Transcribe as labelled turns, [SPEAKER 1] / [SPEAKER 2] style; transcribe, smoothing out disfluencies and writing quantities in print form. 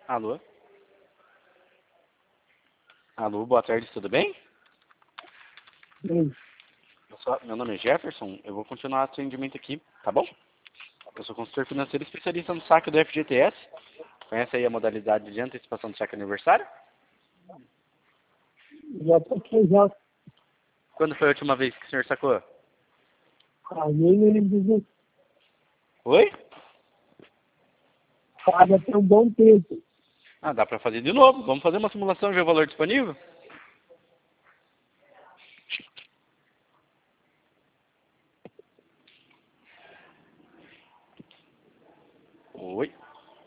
[SPEAKER 1] Alô? Alô, boa tarde, tudo bem?
[SPEAKER 2] Bem,
[SPEAKER 1] Meu nome é Jefferson, eu vou continuar o atendimento aqui, tá bom? Eu sou consultor financeiro especialista no saque do FGTS. Conhece aí a modalidade de antecipação do saque aniversário?
[SPEAKER 2] já toquei já.
[SPEAKER 1] Quando foi a última vez que o senhor sacou?
[SPEAKER 2] Paguei no INSS.
[SPEAKER 1] Oi?
[SPEAKER 2] Paga tem um bom tempo.
[SPEAKER 1] Ah, dá pra fazer de novo. Vamos fazer uma simulação e ver o valor disponível? Oi?